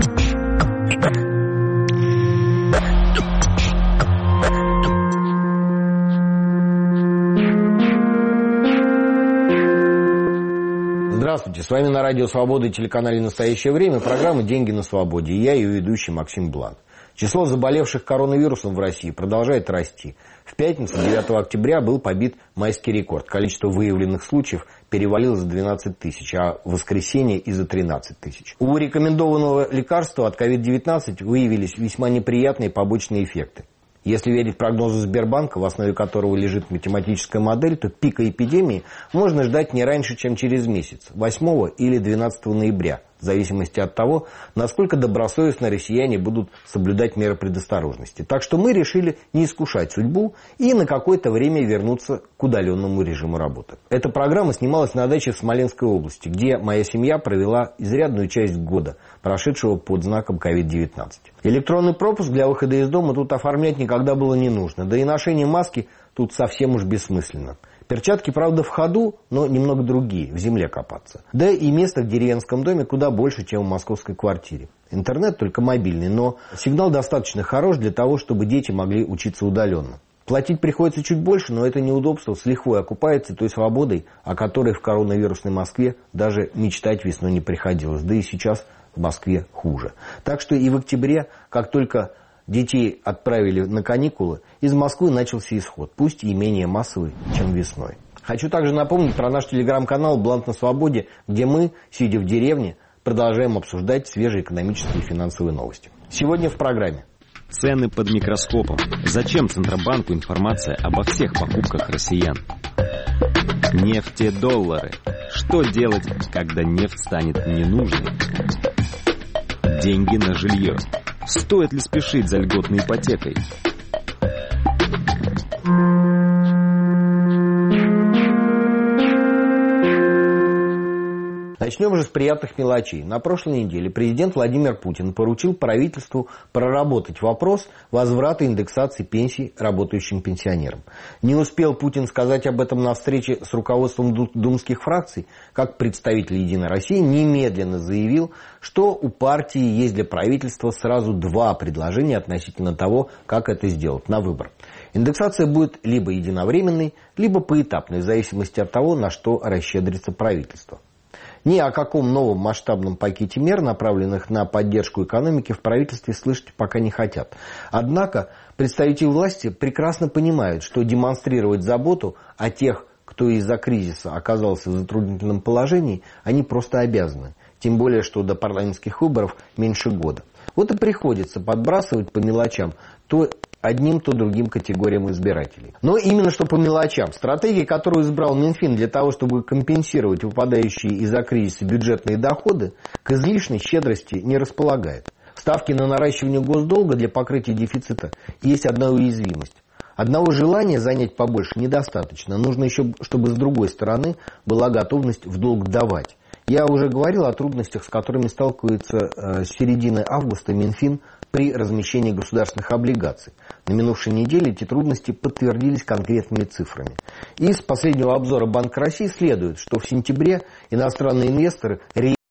Здравствуйте, с вами на радио «Свобода» и телеканале «Настоящее время» программа «Деньги на свободе». И я, ее ведущий Максим Блант. Число заболевших коронавирусом в России продолжает расти. В пятницу, 9 октября, был побит майский рекорд. Количество выявленных случаев перевалило за 12 тысяч, а в воскресенье и за 13 тысяч. У рекомендованного лекарства от COVID-19 выявились весьма неприятные побочные эффекты. Если верить прогнозу Сбербанка, в основе которого лежит математическая модель, то пика эпидемии можно ждать не раньше, чем через месяц, 8 или 12 ноября, в зависимости от того, насколько добросовестно россияне будут соблюдать меры предосторожности. Так что мы решили не искушать судьбу и на какое-то время вернуться к удаленному режиму работы. Эта программа снималась на даче в Смоленской области, где моя семья провела изрядную часть года, прошедшего под знаком COVID-19. Электронный пропуск для выхода из дома тут оформлять никогда было не нужно, да и ношение маски тут совсем уж бессмысленно. Перчатки, правда, в ходу, но немного другие, в земле копаться. Да и места в деревенском доме куда больше, чем в московской квартире. Интернет только мобильный, но сигнал достаточно хорош для того, чтобы дети могли учиться удаленно. Платить приходится чуть больше, но это неудобство с лихвой окупается той свободой, о которой в коронавирусной Москве даже мечтать весной не приходилось. Да и сейчас в Москве хуже. Так что и в октябре, как только детей отправили на каникулы, из Москвы начался исход, пусть и менее массовый, чем весной. Хочу также напомнить про наш телеграм-канал «Блант на свободе», где мы, сидя в деревне, продолжаем обсуждать свежие экономические и финансовые новости. Сегодня в программе. Цены под микроскопом. Зачем Центробанку информация обо всех покупках россиян? Нефтедоллары. Что делать, когда нефть станет ненужной? Деньги на жилье. Стоит ли спешить за льготной ипотекой? Начнем же с приятных мелочей. На прошлой неделе президент Владимир Путин поручил правительству проработать вопрос возврата индексации пенсий работающим пенсионерам. Не успел Путин сказать об этом на встрече с руководством думских фракций, как представитель «Единой России» немедленно заявил, что у партии есть для правительства сразу два предложения относительно того, как это сделать, на выбор. Индексация будет либо единовременной, либо поэтапной, в зависимости от того, на что расщедрится правительство. Ни о каком новом масштабном пакете мер, направленных на поддержку экономики, в правительстве слышать пока не хотят. Однако представители власти прекрасно понимают, что демонстрировать заботу о тех, кто из-за кризиса оказался в затруднительном положении, они просто обязаны. Тем более, что до парламентских выборов меньше года. Вот и приходится подбрасывать по мелочам то одним, то другим категориям избирателей. Но именно что по мелочам. Стратегия, которую избрал Минфин для того, чтобы компенсировать выпадающие из-за кризиса бюджетные доходы, к излишней щедрости не располагает. Ставки на наращивание госдолга для покрытия дефицита есть одна уязвимость. Одного желания занять побольше недостаточно. Нужно еще, чтобы с другой стороны была готовность в долг давать. Я уже говорил о трудностях, с которыми сталкивается с середины августа Минфин при размещении государственных облигаций. На минувшей неделе эти трудности подтвердились конкретными цифрами. Из последнего обзора Банка России следует, что в сентябре иностранные инвесторы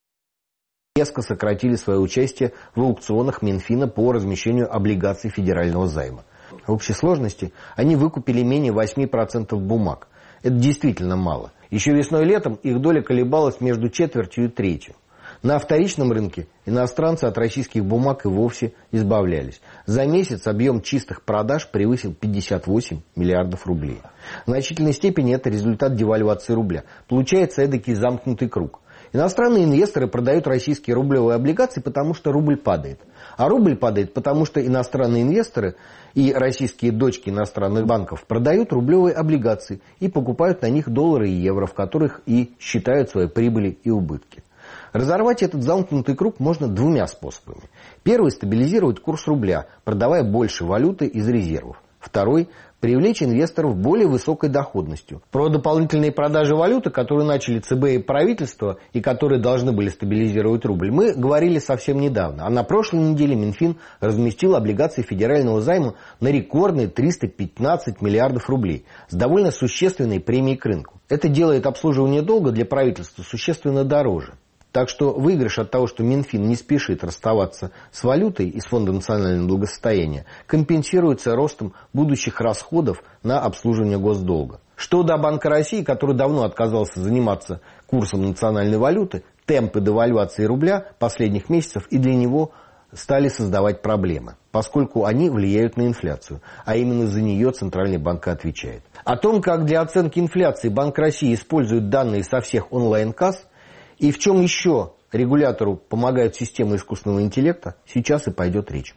резко сократили свое участие в аукционах Минфина по размещению облигаций федерального займа. В общей сложности они выкупили менее 8% бумаг. Это действительно мало. Еще весной и летом их доля колебалась между четвертью и третью. На вторичном рынке иностранцы от российских бумаг и вовсе избавлялись. За месяц объем чистых продаж превысил 58 миллиардов рублей. В значительной степени это результат девальвации рубля. Получается эдакий замкнутый круг. Иностранные инвесторы продают российские рублевые облигации, потому что рубль падает. А рубль падает, потому что иностранные инвесторы и российские дочки иностранных банков продают рублевые облигации и покупают на них доллары и евро, в которых и считают свои прибыли и убытки. Разорвать этот замкнутый круг можно двумя способами. Первый – стабилизировать курс рубля, продавая больше валюты из резервов. Второй – привлечь инвесторов более высокой доходностью. Про дополнительные продажи валюты, которые начали ЦБ и правительство, и которые должны были стабилизировать рубль, мы говорили совсем недавно. А на прошлой неделе Минфин разместил облигации федерального займа на рекордные 315 миллиардов рублей с довольно существенной премией к рынку. Это делает обслуживание долга для правительства существенно дороже. Так что выигрыш от того, что Минфин не спешит расставаться с валютой из Фонда национального благосостояния, компенсируется ростом будущих расходов на обслуживание госдолга. Что до Банка России, который давно отказался заниматься курсом национальной валюты, темпы девальвации рубля последних месяцев и для него стали создавать проблемы, поскольку они влияют на инфляцию, а именно за нее Центральный банк отвечает. О том, как для оценки инфляции Банк России использует данные со всех онлайн-касс и в чем еще регулятору помогают системы искусственного интеллекта, сейчас и пойдет речь.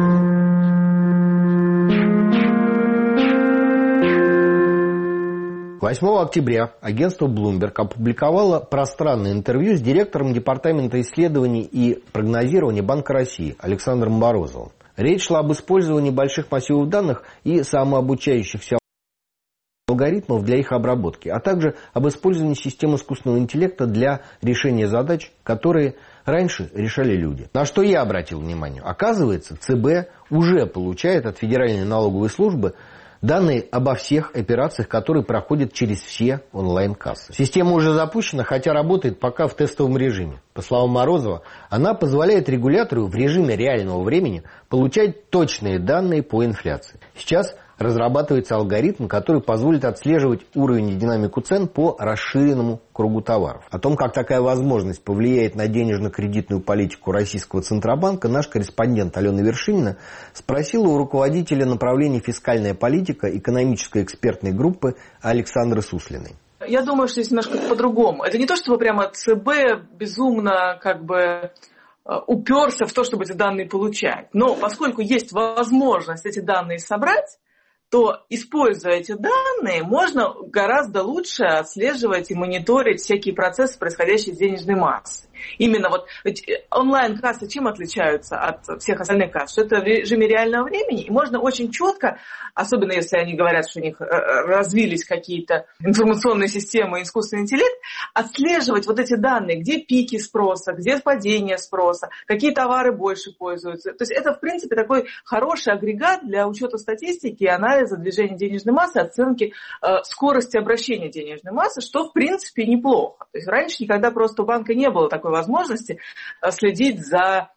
8 октября агентство Bloomberg опубликовало пространное интервью с директором Департамента исследований и прогнозирования Банка России Александром Морозовым. Речь шла об использовании больших массивов данных и самообучающихся алгоритмов для их обработки, а также об использовании систем искусственного интеллекта для решения задач, которые раньше решали люди. На что я обратил внимание? Оказывается, ЦБ уже получает от Федеральной налоговой службы данные обо всех операциях, которые проходят через все онлайн-кассы. Система уже запущена, хотя работает пока в тестовом режиме. По словам Морозова, она позволяет регулятору в режиме реального времени получать точные данные по инфляции. Сейчас разрабатывается алгоритм, который позволит отслеживать уровень и динамику цен по расширенному кругу товаров. О том, как такая возможность повлияет на денежно-кредитную политику Российского Центробанка, наш корреспондент Алена Вершинина спросила у руководителя направления «Фискальная политика» экономической экспертной группы Александры Суслиной. Я думаю, что здесь немножко по-другому. Это не то, чтобы прямо ЦБ безумно уперся в то, чтобы эти данные получать. Но поскольку есть возможность эти данные собрать, то, используя эти данные, можно гораздо лучше отслеживать и мониторить всякие процессы, происходящие с денежной массой. Именно ведь онлайн-кассы чем отличаются от всех остальных касс? Что это в режиме реального времени, и можно очень четко, особенно если они говорят, что у них развились какие-то информационные системы, искусственный интеллект, отслеживать эти данные, где пики спроса, где падение спроса, какие товары больше пользуются. То есть это, в принципе, такой хороший агрегат для учета статистики и анализа движения денежной массы, оценки скорости обращения денежной массы, что, в принципе, неплохо. То есть раньше никогда просто у банка не было такой возможности следить за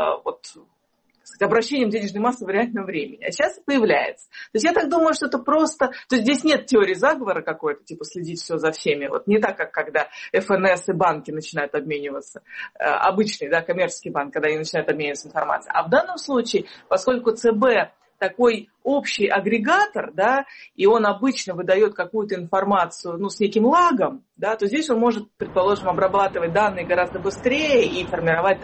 обращением денежной массы в реальном времени. А сейчас появляется. То есть я так думаю, что это просто... То есть здесь нет теории заговора какой-то, типа следить все за всеми. Не так, как когда ФНС и банки начинают обмениваться. Обычный, коммерческий банк, когда они начинают обмениваться информацией. А в данном случае, поскольку ЦБ такой общий агрегатор, и он обычно выдает какую-то информацию, с неким лагом, то здесь он может, предположим, обрабатывать данные гораздо быстрее и формировать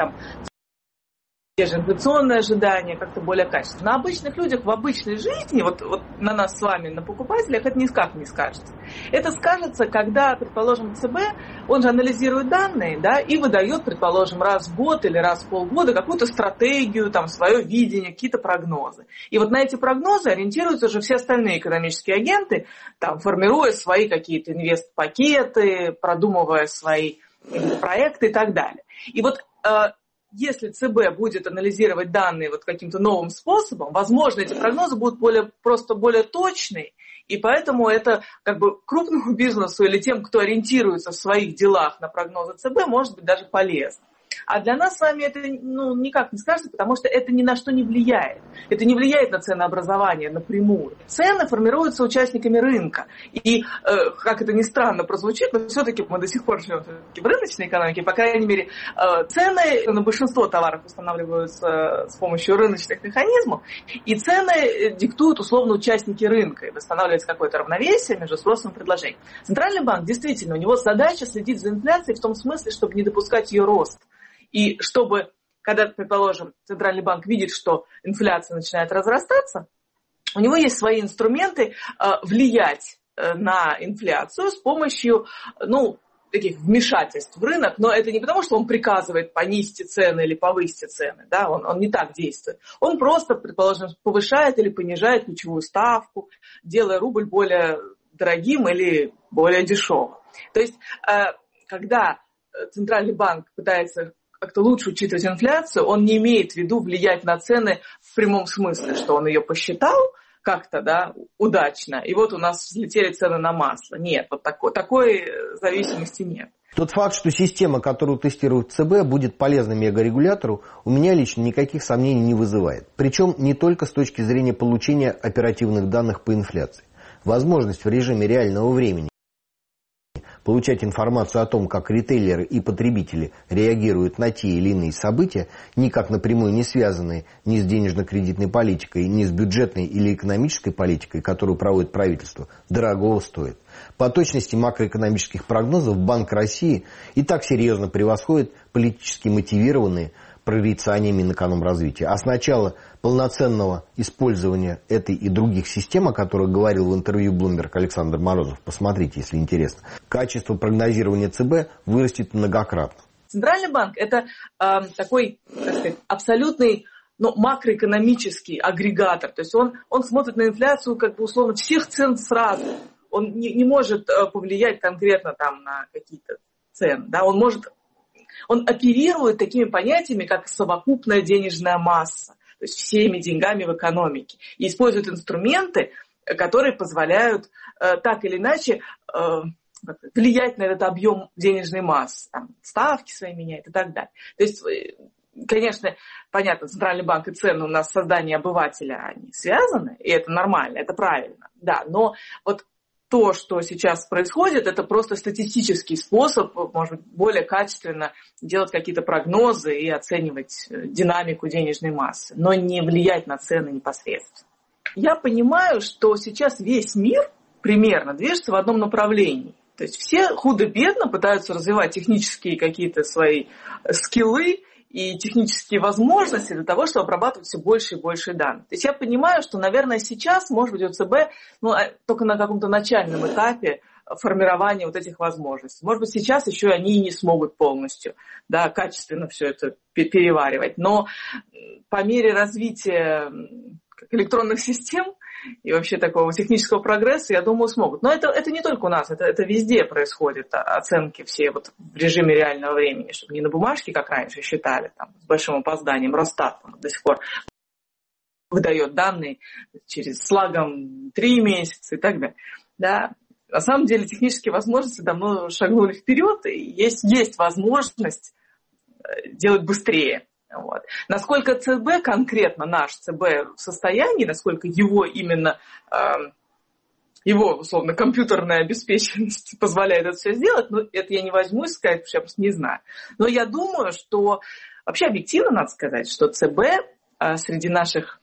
те же инфляционные ожидания как-то более качественно. На обычных людях в обычной жизни, на нас с вами, на покупателях, это никак не скажется. Это скажется, когда, предположим, ЦБ, он же анализирует данные, и выдает, предположим, раз в год или раз в полгода какую-то стратегию, свое видение, какие-то прогнозы. И на эти прогнозы ориентируются уже все остальные экономические агенты, формируя свои какие-то инвестпакеты, продумывая свои проекты и так далее. И если ЦБ будет анализировать данные каким-то новым способом, возможно, эти прогнозы будут более точные, и поэтому это крупному бизнесу или тем, кто ориентируется в своих делах на прогнозы ЦБ, может быть даже полезно. А для нас с вами это никак не скажется, потому что это ни на что не влияет. Это не влияет на ценообразование напрямую. Цены формируются участниками рынка. И, как это ни странно прозвучит, но все-таки мы до сих пор живем в рыночной экономике. По крайней мере, цены на большинство товаров устанавливаются с помощью рыночных механизмов. И цены диктуют условно участники рынка. И восстанавливается какое-то равновесие между спросом и предложением. Центральный банк, действительно, у него задача следить за инфляцией в том смысле, чтобы не допускать ее роста. И чтобы, когда, предположим, Центральный банк видит, что инфляция начинает разрастаться, у него есть свои инструменты влиять на инфляцию с помощью, таких вмешательств в рынок. Но это не потому, что он приказывает понизьте цены или повысьте цены. Он не так действует. Он просто, предположим, повышает или понижает ключевую ставку, делая рубль более дорогим или более дешевым. То есть, когда Центральный банк пытается как-то лучше учитывать инфляцию, он не имеет в виду влиять на цены в прямом смысле, что он ее посчитал, как-то, да, удачно, и вот у нас взлетели цены на масло. Нет, вот такой зависимости нет. Тот факт, что система, которую тестирует ЦБ, будет полезна мегарегулятору, у меня лично никаких сомнений не вызывает. Причем не только с точки зрения получения оперативных данных по инфляции. Возможность в режиме реального времени получать информацию о том, как ритейлеры и потребители реагируют на те или иные события, никак напрямую не связанные ни с денежно-кредитной политикой, ни с бюджетной или экономической политикой, которую проводит правительство, дорогого стоит. По точности макроэкономических прогнозов Банк России и так серьезно превосходит политически мотивированные прорицания Минэкономразвития. А с начала полноценного использования этой и других систем, о которых говорил в интервью Bloomberg Александр Морозов, посмотрите, если интересно, качество прогнозирования ЦБ вырастет многократно. Центральный банк – это такой, так сказать, абсолютный макроэкономический агрегатор. То есть он смотрит на инфляцию как бы условно всех цен сразу. Он не может повлиять конкретно там на какие-то цены. Да? Он оперирует такими понятиями, как совокупная денежная масса, то есть всеми деньгами в экономике, и использует инструменты, которые позволяют так или иначе влиять на этот объем денежной массы, там, ставки свои меняет и так далее. То есть, конечно, понятно, Центральный банк и цены у нас создание обывателя, они связаны, и это нормально, это правильно, да, но вот то, что сейчас происходит, это просто статистический способ, может быть, более качественно делать какие-то прогнозы и оценивать динамику денежной массы, но не влиять на цены непосредственно. Я понимаю, что сейчас весь мир примерно движется в одном направлении. То есть все худо-бедно пытаются развивать технические какие-то свои скиллы и технические возможности для того, чтобы обрабатывать все больше и больше данных. То есть я понимаю, что, наверное, сейчас, может быть, у ЦБ только на каком-то начальном этапе формирования вот этих возможностей. Может быть, сейчас еще они и не смогут полностью, да, качественно все это переваривать. Но по мере развития электронных систем и вообще такого технического прогресса, я думаю, смогут. Но это не только у нас, это везде происходит, оценки все вот в режиме реального времени, чтобы не на бумажке, как раньше считали, там, с большим опозданием. Росстат до сих пор выдает данные с лагом 3 месяца и так далее. Да. На самом деле технические возможности давно шагнули вперед, и есть возможность делать быстрее. Вот. Насколько ЦБ, конкретно наш ЦБ в состоянии, насколько его именно, его, условно, компьютерная обеспеченность позволяет это все сделать, это я не возьмусь сказать, потому что я просто не знаю. Но я думаю, что вообще объективно надо сказать, что ЦБ среди наших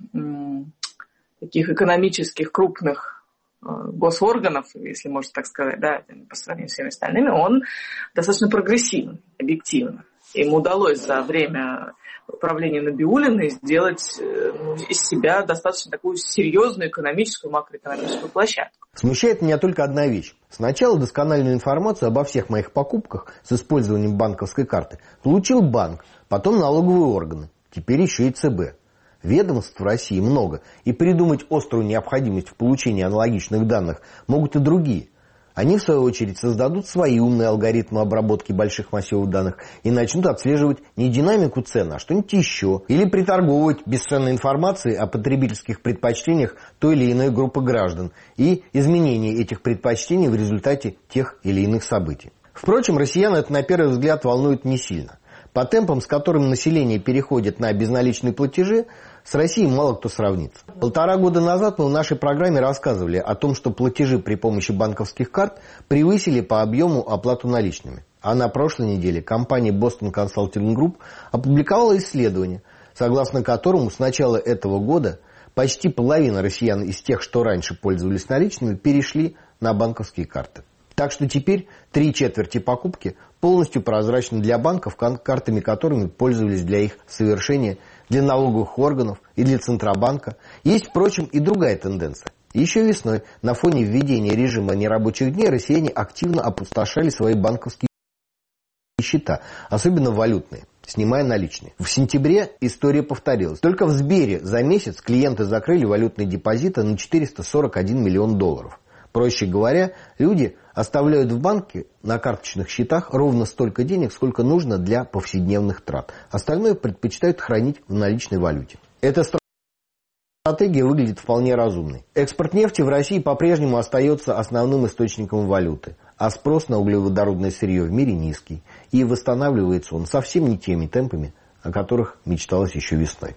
таких экономических крупных госорганов, если можно так сказать, да, по сравнению с всеми остальными, он достаточно прогрессивный, объективно. Ему удалось за время управления Набиуллиной сделать из себя достаточно такую серьезную экономическую, макроэкономическую площадку. Смущает меня только одна вещь. Сначала доскональную информацию обо всех моих покупках с использованием банковской карты получил банк, потом налоговые органы, теперь еще и ЦБ. Ведомств в России много, и придумать острую необходимость в получении аналогичных данных могут и другие. Они, в свою очередь, создадут свои умные алгоритмы обработки больших массивов данных и начнут отслеживать не динамику цен, а что-нибудь еще. Или приторговывать бесценной информацией о потребительских предпочтениях той или иной группы граждан и изменении этих предпочтений в результате тех или иных событий. Впрочем, россиян это на первый взгляд волнует не сильно. По темпам, с которым население переходит на безналичные платежи, с Россией мало кто сравнится. 1,5 года назад мы в нашей программе рассказывали о том, что платежи при помощи банковских карт превысили по объему оплату наличными. А на прошлой неделе компания Boston Consulting Group опубликовала исследование, согласно которому с начала этого года почти половина россиян из тех, что раньше пользовались наличными, перешли на банковские карты. Так что теперь 3/4 покупки полностью прозрачны для банков, картами которыми пользовались для их совершения для налоговых органов и для Центробанка. Есть, впрочем, и другая тенденция. Еще весной на фоне введения режима нерабочих дней россияне активно опустошали свои банковские счета, особенно валютные, снимая наличные. В сентябре история повторилась. Только в Сбере за месяц клиенты закрыли валютные депозиты на $441 миллион. Проще говоря, люди оставляют в банке на карточных счетах ровно столько денег, сколько нужно для повседневных трат. Остальное предпочитают хранить в наличной валюте. Это Стратегия выглядит вполне разумной. Экспорт нефти в России по-прежнему остается основным источником валюты, а спрос на углеводородное сырье в мире низкий, и восстанавливается он совсем не теми темпами, о которых мечталось еще весной.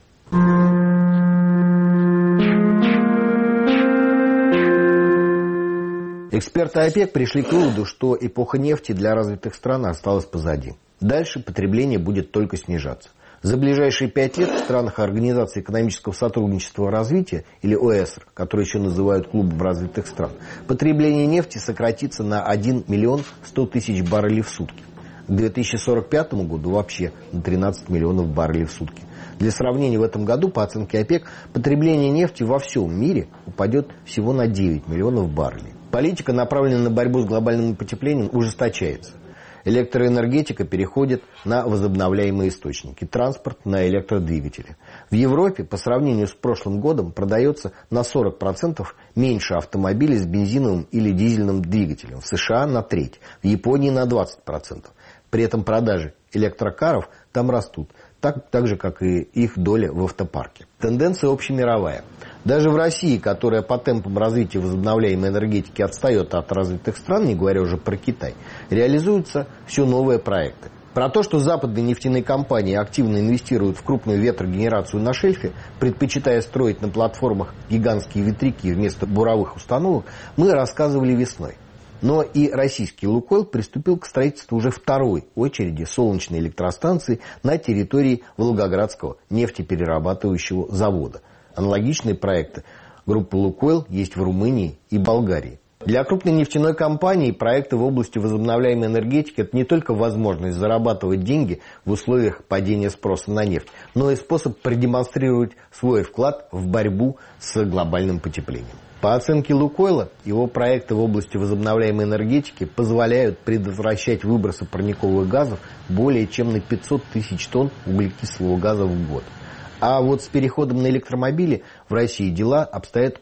Эксперты ОПЕК пришли к выводу, что эпоха нефти для развитых стран осталась позади. Дальше потребление будет только снижаться. За ближайшие 5 лет в странах Организации экономического сотрудничества и развития, или ОЭСР, который еще называют клубом развитых стран, потребление нефти сократится на 1 миллион 100 тысяч баррелей в сутки. К 2045 году вообще на 13 миллионов баррелей в сутки. Для сравнения, в этом году, по оценке ОПЕК, потребление нефти во всем мире упадет всего на 9 миллионов баррелей. Политика, направленная на борьбу с глобальным потеплением, ужесточается. Электроэнергетика переходит на возобновляемые источники, транспорт на электродвигатели. В Европе по сравнению с прошлым годом продается на 40% меньше автомобилей с бензиновым или дизельным двигателем, в США на треть, в Японии на 20%. При этом продажи электрокаров там растут, так же, как и их доля в автопарке. Тенденция общемировая. Даже в России, которая по темпам развития возобновляемой энергетики отстает от развитых стран, не говоря уже про Китай, реализуются все новые проекты. Про то, что западные нефтяные компании активно инвестируют в крупную ветрогенерацию на шельфе, предпочитая строить на платформах гигантские ветряки вместо буровых установок, мы рассказывали весной. Но и российский «Лукойл» приступил к строительству уже второй очереди солнечной электростанции на территории Волгоградского нефтеперерабатывающего завода. Аналогичные проекты группы «Лукойл» есть в Румынии и Болгарии. Для крупной нефтяной компании проекты в области возобновляемой энергетики – это не только возможность зарабатывать деньги в условиях падения спроса на нефть, но и способ продемонстрировать свой вклад в борьбу с глобальным потеплением. По оценке «Лукойла», его проекты в области возобновляемой энергетики позволяют предотвращать выбросы парниковых газов более чем на 500 тысяч тонн углекислого газа в год. А вот с переходом на электромобили в России дела обстоят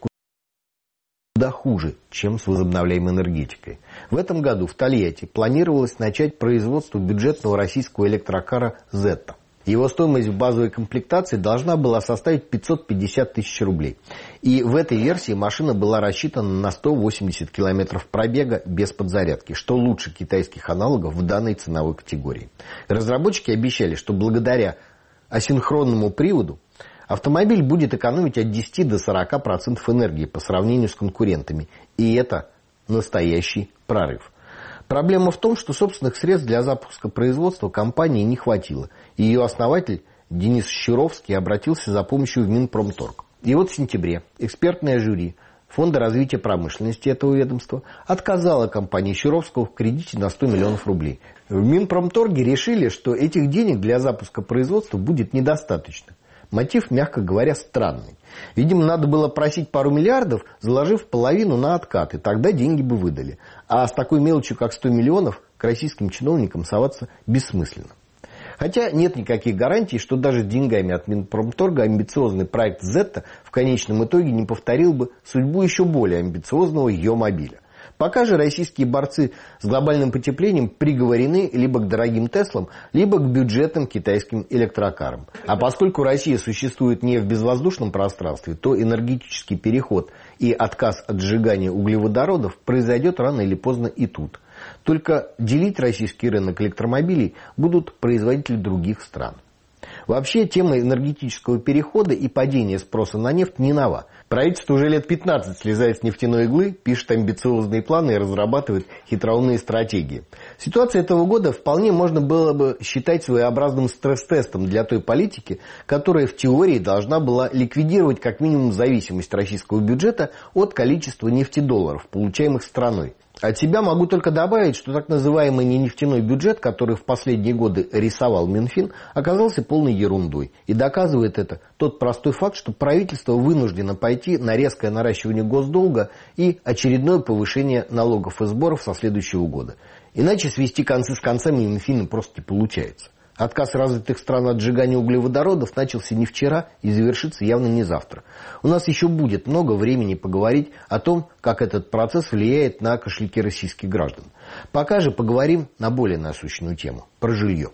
куда хуже, чем с возобновляемой энергетикой. В этом году в Тольятти планировалось начать производство бюджетного российского электрокара «Зетта». Его стоимость в базовой комплектации должна была составить 550 тысяч рублей. И в этой версии машина была рассчитана на 180 километров пробега без подзарядки, что лучше китайских аналогов в данной ценовой категории. Разработчики обещали, что благодаря асинхронному приводу автомобиль будет экономить от 10 до 40% энергии по сравнению с конкурентами. И это настоящий прорыв. Проблема в том, что собственных средств для запуска производства компании не хватило. И ее основатель Денис Щуровский обратился за помощью в Минпромторг. И вот в сентябре экспертное жюри Фонда развития промышленности этого ведомства отказало компании Щуровского в кредите на 100 миллионов рублей. В Минпромторге решили, что этих денег для запуска производства будет недостаточно. Мотив, мягко говоря, странный. Видимо, надо было просить пару миллиардов, заложив половину на откат, и тогда деньги бы выдали. А с такой мелочью, как 100 миллионов, к российским чиновникам соваться бессмысленно. Хотя нет никаких гарантий, что даже с деньгами от Минпромторга амбициозный проект «Зетта» в конечном итоге не повторил бы судьбу еще более амбициозного «Йо-мобиля». Пока же российские борцы с глобальным потеплением приговорены либо к дорогим Теслам, либо к бюджетным китайским электрокарам. А поскольку Россия существует не в безвоздушном пространстве, то энергетический переход и отказ от сжигания углеводородов произойдет рано или поздно и тут. Только делить российский рынок электромобилей будут производители других стран. Вообще, тема энергетического перехода и падения спроса на нефть не нова. Правительство уже лет 15 слезает с нефтяной иглы, пишет амбициозные планы и разрабатывает хитроумные стратегии. Ситуация этого года вполне можно было бы считать своеобразным стресс-тестом для той политики, которая в теории должна была ликвидировать как минимум зависимость российского бюджета от количества нефтедолларов, получаемых страной. От себя могу только добавить, что так называемый ненефтяной бюджет, который в последние годы рисовал Минфин, оказался полной ерундой. И доказывает это тот простой факт, что правительство вынуждено пойти на резкое наращивание госдолга и очередное повышение налогов и сборов со следующего года. Иначе свести концы с концами Минфина просто не получается. Отказ развитых стран от сжигания углеводородов начался не вчера и завершится явно не завтра. У нас еще будет много времени поговорить о том, как этот процесс влияет на кошельки российских граждан. Пока же поговорим на более насущную тему – про жилье.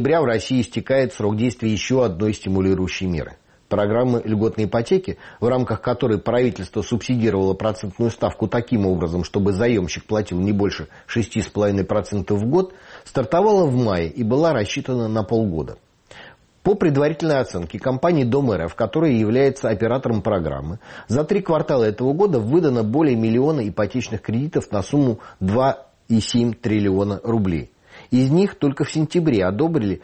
ноября в России истекает срок действия еще одной стимулирующей меры. Программы льготной ипотеки, в рамках которой правительство субсидировало процентную ставку таким образом, чтобы заемщик платил не больше 6,5% в год, стартовала в мае и была рассчитана на полгода. По предварительной оценке компании Дом РФ, которая является оператором программы, за 3 квартала этого года выдано более миллиона ипотечных кредитов на сумму 2,7 триллиона рублей. Из них только в сентябре одобрили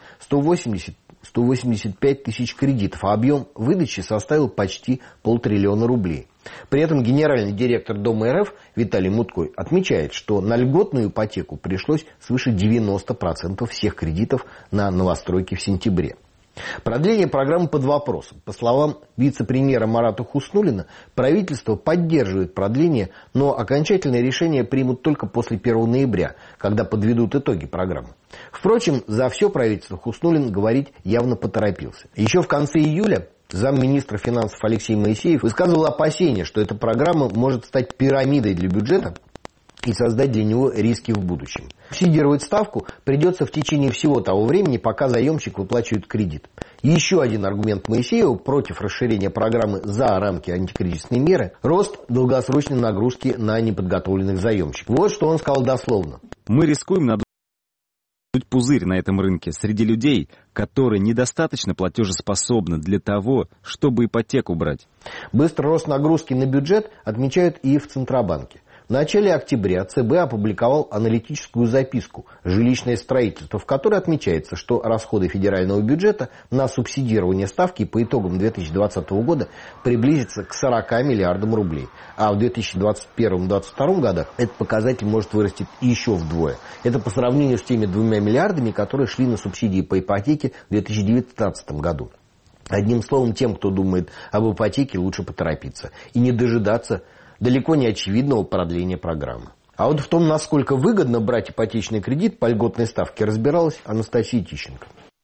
185 тысяч кредитов, а объем выдачи составил почти 500 миллиона рублей. При этом генеральный директор Дома РФ Виталий Муткой отмечает, что на льготную ипотеку пришлось свыше 90% всех кредитов на новостройки в сентябре. Продление программы под вопросом. По словам вице-премьера Марата Хуснуллина, правительство поддерживает продление, но окончательное решение примут только после 1 ноября, когда подведут итоги программы. Впрочем, за все правительство Хуснуллин говорить явно поторопился. Еще в конце июля замминистра финансов Алексей Моисеев высказывал опасения, что эта программа может стать пирамидой для бюджета и создать для него риски в будущем. Субсидировать ставку придется в течение всего того времени, пока заемщик выплачивает кредит. Еще один аргумент Моисеева против расширения программы за рамки антикризисной меры – рост долгосрочной нагрузки на неподготовленных заемщиков. Вот что он сказал дословно. Мы рискуем надуть пузырь на этом рынке среди людей, которые недостаточно платежеспособны для того, чтобы ипотеку брать. Быстрый рост нагрузки на бюджет отмечают и в Центробанке. В начале октября ЦБ опубликовал аналитическую записку «Жилищное строительство», в которой отмечается, что расходы федерального бюджета на субсидирование ставки по итогам 2020 года приблизятся к 40 миллиардам рублей. А в 2021-2022 годах этот показатель может вырасти еще вдвое. Это по сравнению с теми 2 миллиардами, которые шли на субсидии по ипотеке в 2019 году. Одним словом, тем, кто думает об ипотеке, лучше поторопиться и не дожидаться далеко не очевидного продления программы. А вот в том, насколько выгодно брать ипотечный кредит по льготной ставке, разбиралась Анастасия Тищенко.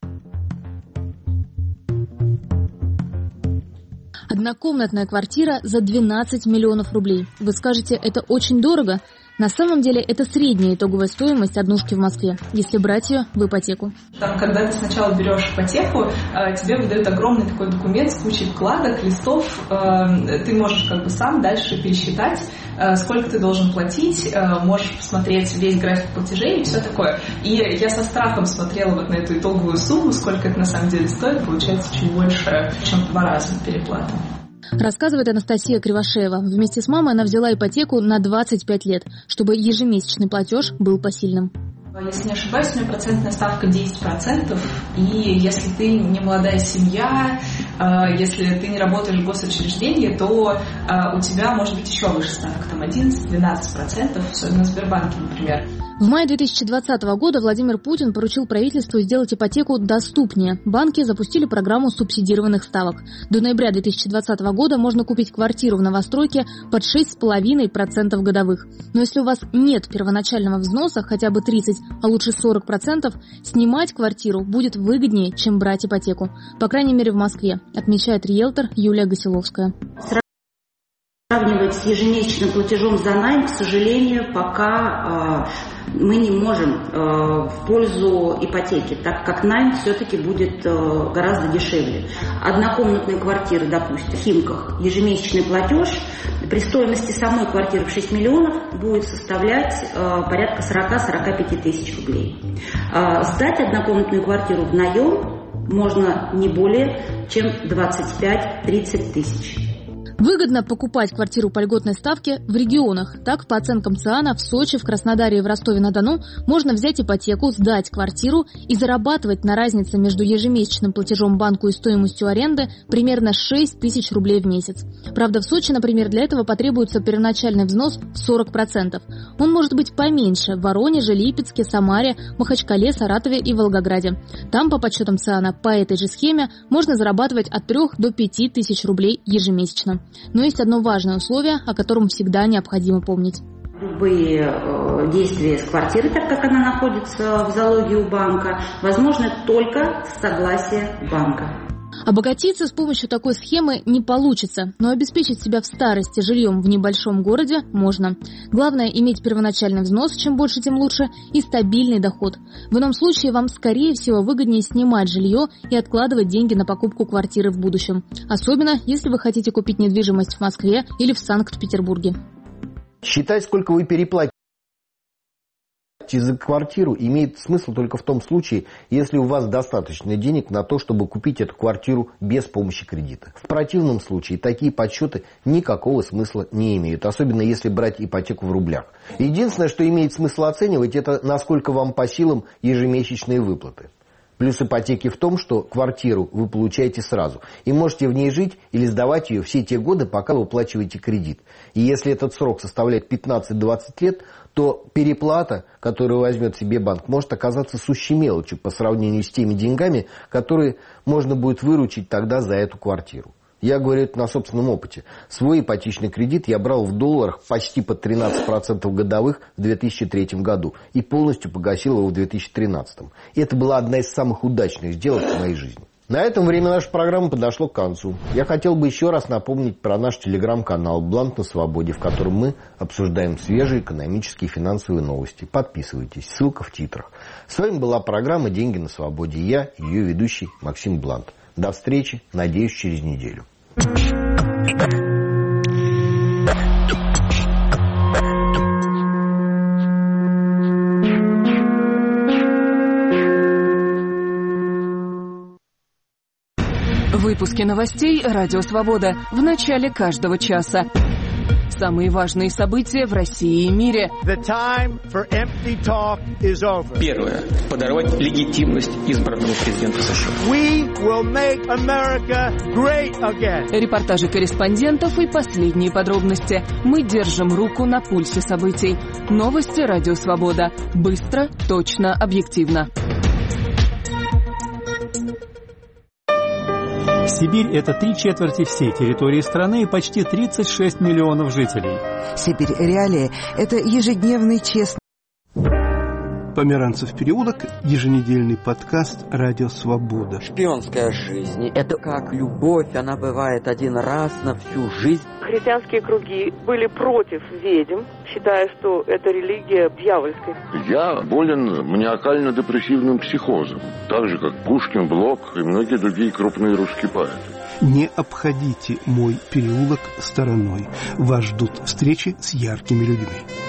Однокомнатная квартира за 12 миллионов рублей. Вы скажете, это очень дорого? На самом деле это средняя итоговая стоимость однушки в Москве, если брать ее в ипотеку. Там, когда ты сначала берешь ипотеку, тебе выдают огромный такой документ с кучей вкладок, листов. Ты можешь как бы сам дальше пересчитать, сколько ты должен платить, можешь посмотреть весь график платежей и все такое. И я со страхом смотрела вот на эту итоговую сумму, сколько это на самом деле стоит, получается чуть больше, чем в 2 раза переплата. Рассказывает Анастасия Кривошеева. Вместе с мамой она взяла ипотеку на 25 лет, чтобы ежемесячный платеж был посильным. Если не ошибаюсь, у меня процентная ставка 10%, и если ты не молодая семья, если ты не работаешь в госучреждении, то у тебя может быть еще выше ставка, там 11-12%, особенно в Сбербанке, например. В мае 2020 года Владимир Путин поручил правительству сделать ипотеку доступнее. Банки запустили программу субсидированных ставок. До ноября 2020 года можно купить квартиру в новостройке под 6,5% годовых. Но если у вас нет первоначального взноса, хотя бы 30%, а лучше 40%, снимать квартиру будет выгоднее, чем брать ипотеку. По крайней мере в Москве, отмечает риэлтор Юлия Гасиловская. Сравнивать с ежемесячным платежом за найм, к сожалению, пока мы не можем в пользу ипотеки, так как найм все-таки будет гораздо дешевле. Однокомнатные квартиры, допустим, в Химках, ежемесячный платеж при стоимости самой квартиры в 6 миллионов будет составлять порядка 40-45 тысяч рублей. Сдать однокомнатную квартиру в наем можно не более чем 25-30 тысяч. Выгодно покупать квартиру по льготной ставке в регионах. Так, по оценкам ЦИАНа, в Сочи, в Краснодаре и в Ростове-на-Дону можно взять ипотеку, сдать квартиру и зарабатывать на разнице между ежемесячным платежом банку и стоимостью аренды примерно 6 тысяч рублей в месяц. Правда, в Сочи, например, для этого потребуется первоначальный взнос в 40%. Он может быть поменьше в Воронеже, Липецке, Самаре, Махачкале, Саратове и Волгограде. Там, по подсчетам ЦИАНа, по этой же схеме можно зарабатывать от 3 до 5 тысяч рублей ежемесячно. Но есть одно важное условие, о котором всегда необходимо помнить. Любые действия с квартирой, так как она находится в залоге у банка, возможны только с согласия банка. Обогатиться с помощью такой схемы не получится, но обеспечить себя в старости жильем в небольшом городе можно. Главное – иметь первоначальный взнос, чем больше, тем лучше, и стабильный доход. В ином случае вам, скорее всего, выгоднее снимать жилье и откладывать деньги на покупку квартиры в будущем. Особенно, если вы хотите купить недвижимость в Москве или в Санкт-Петербурге. Считать, сколько вы переплатите за квартиру, имеет смысл только в том случае, если у вас достаточно денег на то, чтобы купить эту квартиру без помощи кредита. В противном случае такие подсчеты никакого смысла не имеют, особенно если брать ипотеку в рублях. Единственное, что имеет смысл оценивать, это насколько вам по силам ежемесячные выплаты. Плюс ипотеки в том, что квартиру вы получаете сразу и можете в ней жить или сдавать ее все те годы, пока вы выплачиваете кредит. И если этот срок составляет 15-20 лет, то переплата, которую возьмет себе банк, может оказаться сущей мелочью по сравнению с теми деньгами, которые можно будет выручить тогда за эту квартиру. Я говорю это на собственном опыте. Свой ипотечный кредит я брал в долларах почти под 13% годовых в 2003 году и полностью погасил его в 2013. И это была одна из самых удачных сделок в моей жизни. На этом время нашей программы подошло к концу. Я хотел бы еще раз напомнить про наш телеграм-канал «Блант на свободе», в котором мы обсуждаем свежие экономические и финансовые новости. Подписывайтесь, ссылка в титрах. С вами была программа «Деньги на свободе». Я, ее ведущий Максим Блант. До встречи, надеюсь, через неделю. Выпуски новостей «Радио Свобода» в начале каждого часа. Самые важные события в России и мире. Первое. Подорвать легитимность избранного президента США. Репортажи корреспондентов и последние подробности. Мы держим руку на пульсе событий. Новости «Радио Свобода». Быстро, точно, объективно. Сибирь – это 3/4 всей территории страны и почти 36 миллионов жителей. Сибирь реалии – это ежедневный честный. Померанцев переулок, еженедельный подкаст «Радио Свобода». Шпионская жизнь – это как любовь, она бывает один раз на всю жизнь. Христианские круги были против ведьм, считая, что это религия дьявольская. Я болен маниакально-депрессивным психозом, так же, как Пушкин, Блок и многие другие крупные русские поэты. Не обходите мой переулок стороной. Вас ждут встречи с яркими людьми.